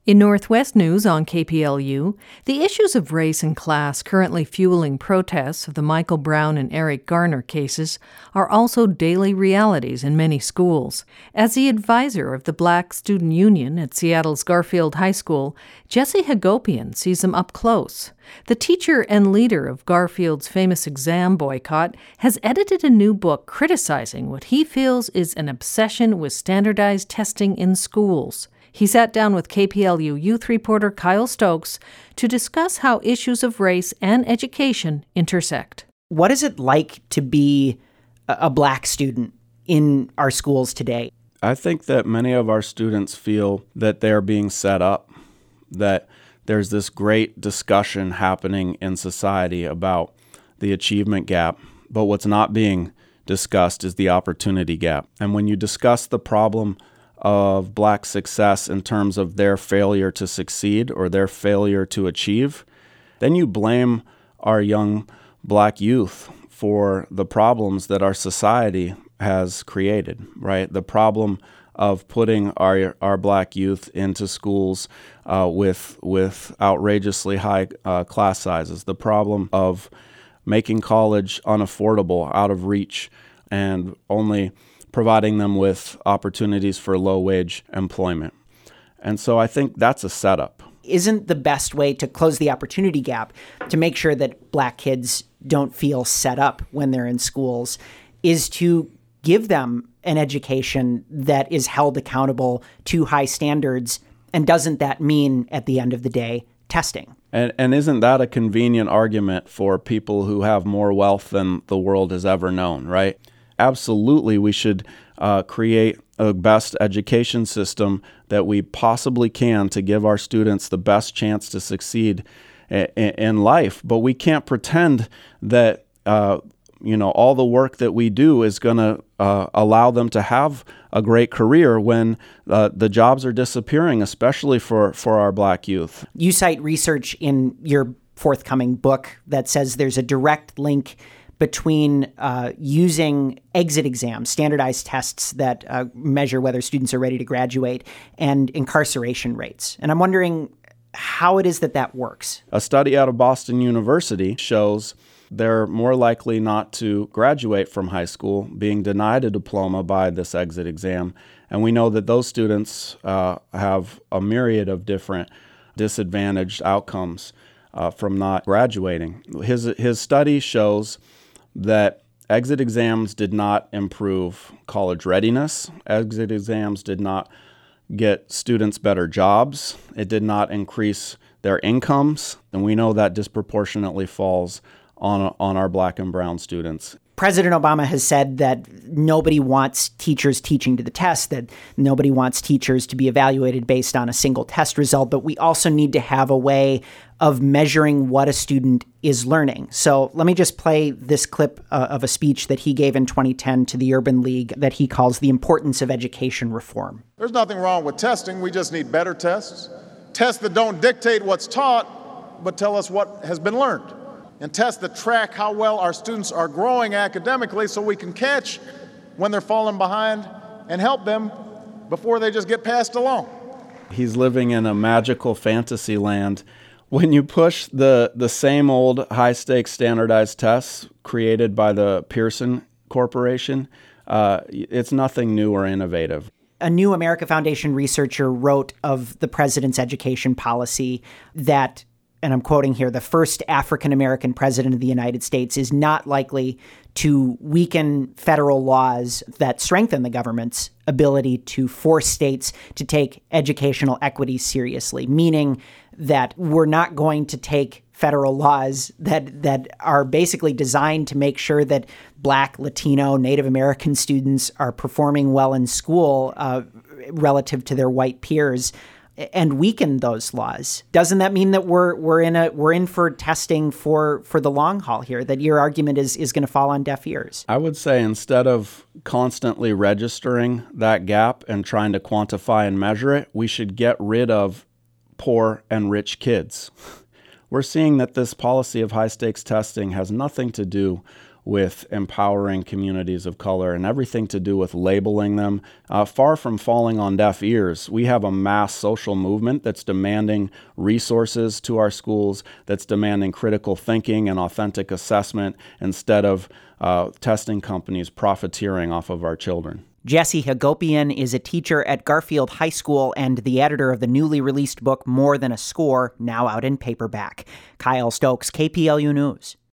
In Northwest News on KPLU, the issues of race and class currently fueling protests of the Michael Brown and Eric Garner cases are also daily realities in many schools. As the advisor of the Black Student Union at Seattle's Garfield High School, Jesse Hagopian sees them up close. The teacher and leader of Garfield's famous exam boycott has edited a new book criticizing what he feels is an obsession with standardized testing in schools. He sat down with KPLU youth reporter Kyle Stokes to discuss how issues of race and education intersect. What is it like to be a Black student in our schools today? I think that many of our students feel that they're being set up, that there's this great discussion happening in society about the achievement gap, but what's not being discussed is the opportunity gap. And when you discuss the problem of Black success in terms of their failure to succeed or their failure to achieve, then you blame our young Black youth for the problems that our society has created, right? The problem of putting our Black youth into schools with outrageously high class sizes, the problem of making college unaffordable, out of reach, and only providing them with opportunities for low-wage employment. And so I think that's a setup. Isn't the best way to close the opportunity gap, to make sure that Black kids don't feel set up when they're in schools, is to give them an education that is held accountable to high standards? And doesn't that mean, at the end of the day, testing? And isn't that a convenient argument for people who have more wealth than the world has ever known, right? Absolutely, we should create a best education system that we possibly can to give our students the best chance to succeed in life. But we can't pretend that all the work that we do is going to allow them to have a great career when the jobs are disappearing, especially for our Black youth. You cite research in your forthcoming book that says there's a direct link between using exit exams, standardized tests that measure whether students are ready to graduate, and incarceration rates. And I'm wondering how it is that works. A study out of Boston University shows they're more likely not to graduate from high school, being denied a diploma by this exit exam. And we know that those students have a myriad of different disadvantaged outcomes from not graduating. His study shows that exit exams did not improve college readiness. Exit exams did not get students better jobs. It did not increase their incomes. And we know that disproportionately falls on our Black and brown students. President Obama has said that nobody wants teachers teaching to the test, that nobody wants teachers to be evaluated based on a single test result, but we also need to have a way of measuring what a student is learning. So let me just play this clip of a speech that he gave in 2010 to the Urban League that he calls The Importance of Education Reform. There's nothing wrong with testing. We just need better tests. Tests that don't dictate what's taught, but tell us what has been learned. And tests that track how well our students are growing academically so we can catch when they're falling behind and help them before they just get passed along. He's living in a magical fantasy land. When you push the same old high-stakes standardized tests created by the Pearson Corporation, it's nothing new or innovative. A New America Foundation researcher wrote of the president's education policy that, and I'm quoting here, the first African-American president of the United States is not likely to weaken federal laws that strengthen the government's ability to force states to take educational equity seriously, meaning that we're not going to take federal laws that are basically designed to make sure that Black, Latino, Native American students are performing well in school relative to their white peers, and weaken those laws. Doesn't that mean that we're in for testing for the long haul here, that your argument is going to fall on deaf ears? I would say instead of constantly registering that gap and trying to quantify and measure it, we should get rid of poor and rich kids. We're seeing that this policy of high-stakes testing has nothing to do with empowering communities of color and everything to do with labeling them. Far from falling on deaf ears, we have a mass social movement that's demanding resources to our schools, that's demanding critical thinking and authentic assessment instead of testing companies profiteering off of our children. Jesse Hagopian is a teacher at Garfield High School and the editor of the newly released book More Than a Score, now out in paperback. Kyle Stokes, KPLU News.